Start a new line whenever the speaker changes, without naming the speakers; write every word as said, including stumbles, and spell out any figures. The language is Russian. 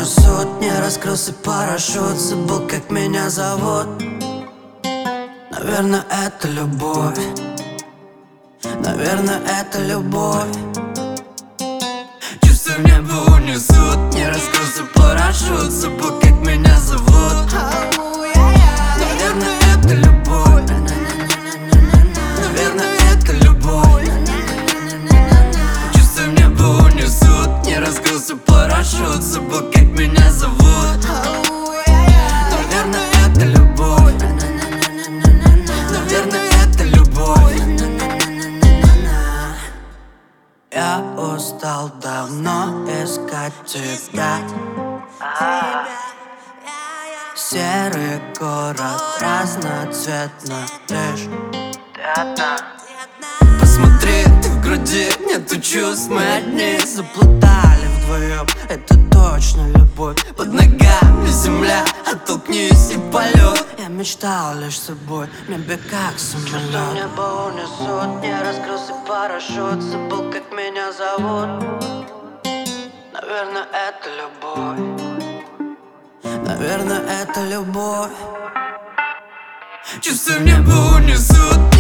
унесут. Не раскрылся парашют, забыл, как меня зовут. Наверное, это любовь. Наверное, это любовь. Чувства в небо унесут. Не раскрылся парашют, забыл, как меня зовут. Наверное, это любовь. Наверное, это любовь. Чувства в небо унесут. Не раскрылся парашют, забыл, как меня зовут. Наверное, это любовь. Наверное, это любовь. Я устал давно искать тебя. Серый город, разноцветно лишь ты одна. Посмотри, ты в груди, нету чувств, мы одни. Заплутали вдвоем, это точно любовь. Под ногами земля, оттолкнись и полет. Я мечтал лишь собой, в небе как самолет. Чувства небо унесут, не раскрылся парашют, забыл, как меня зовут. Наверное, это любовь. Наверное, это любовь. Чувства в небо унесут.